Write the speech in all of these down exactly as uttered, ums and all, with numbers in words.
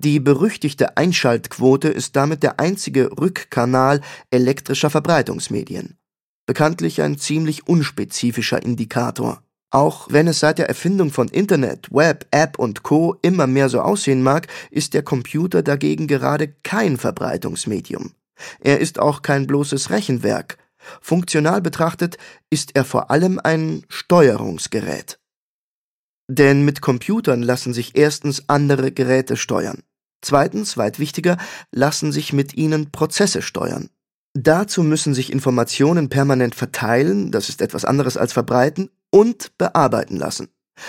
Die berüchtigte Einschaltquote ist damit der einzige Rückkanal elektrischer Verbreitungsmedien. Bekanntlich ein ziemlich unspezifischer Indikator. Auch wenn es seit der Erfindung von Internet, Web, App und Co. immer mehr so aussehen mag, ist der Computer dagegen gerade kein Verbreitungsmedium. Er ist auch kein bloßes Rechenwerk. Funktional betrachtet ist er vor allem ein Steuerungsgerät. Denn mit Computern lassen sich erstens andere Geräte steuern. Zweitens, weit wichtiger, lassen sich mit ihnen Prozesse steuern. Dazu müssen sich Informationen permanent verteilen, das ist etwas anderes als verbreiten, und bearbeiten lassen.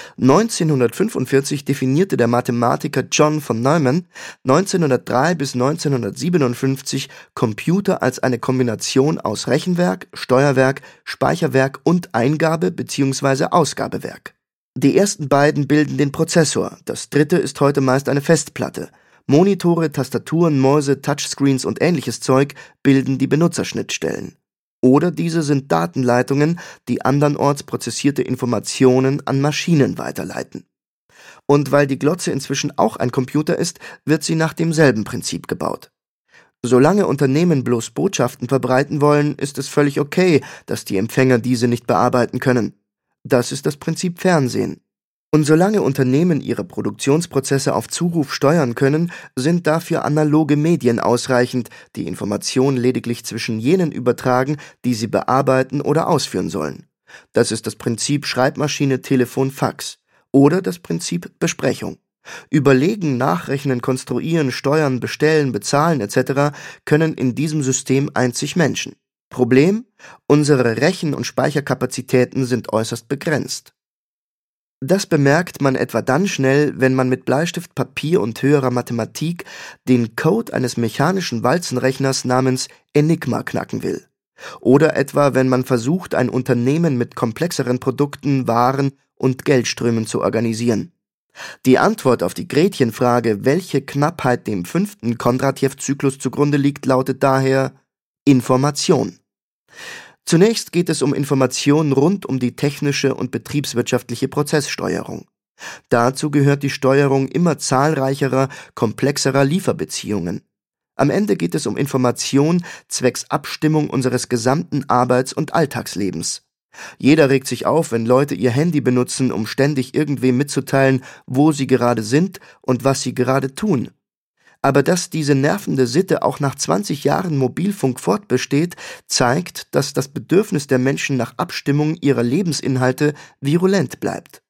neunzehnhundertfünfundvierzig definierte der Mathematiker John von Neumann neunzehnhundertdrei bis neunzehnhundertsiebenundfünfzig Computer als eine Kombination aus Rechenwerk, Steuerwerk, Speicherwerk und Eingabe- bzw. Ausgabewerk. Die ersten beiden bilden den Prozessor, das dritte ist heute meist eine Festplatte. Monitore, Tastaturen, Mäuse, Touchscreens und ähnliches Zeug bilden die Benutzerschnittstellen. Oder diese sind Datenleitungen, die andernorts prozessierte Informationen an Maschinen weiterleiten. Und weil die Glotze inzwischen auch ein Computer ist, wird sie nach demselben Prinzip gebaut. Solange Unternehmen bloß Botschaften verbreiten wollen, ist es völlig okay, dass die Empfänger diese nicht bearbeiten können. Das ist das Prinzip Fernsehen. Und solange Unternehmen ihre Produktionsprozesse auf Zuruf steuern können, sind dafür analoge Medien ausreichend, die Informationen lediglich zwischen jenen übertragen, die sie bearbeiten oder ausführen sollen. Das ist das Prinzip Schreibmaschine, Telefon, Fax oder das Prinzip Besprechung. Überlegen, nachrechnen, konstruieren, steuern, bestellen, bezahlen et cetera können in diesem System einzig Menschen. Problem: Unsere Rechen- und Speicherkapazitäten sind äußerst begrenzt. Das bemerkt man etwa dann schnell, wenn man mit Bleistift, Papier und höherer Mathematik den Code eines mechanischen Walzenrechners namens Enigma knacken will. Oder etwa, wenn man versucht, ein Unternehmen mit komplexeren Produkten, Waren und Geldströmen zu organisieren. Die Antwort auf die Gretchenfrage, welche Knappheit dem fünften Kondratjew-Zyklus zugrunde liegt, lautet daher Information. Zunächst geht es um Informationen rund um die technische und betriebswirtschaftliche Prozesssteuerung. Dazu gehört die Steuerung immer zahlreicherer, komplexerer Lieferbeziehungen. Am Ende geht es um Information zwecks Abstimmung unseres gesamten Arbeits- und Alltagslebens. Jeder regt sich auf, wenn Leute ihr Handy benutzen, um ständig irgendwem mitzuteilen, wo sie gerade sind und was sie gerade tun. Aber dass diese nervende Sitte auch nach zwanzig Jahren Mobilfunk fortbesteht, zeigt, dass das Bedürfnis der Menschen nach Abstimmung ihrer Lebensinhalte virulent bleibt.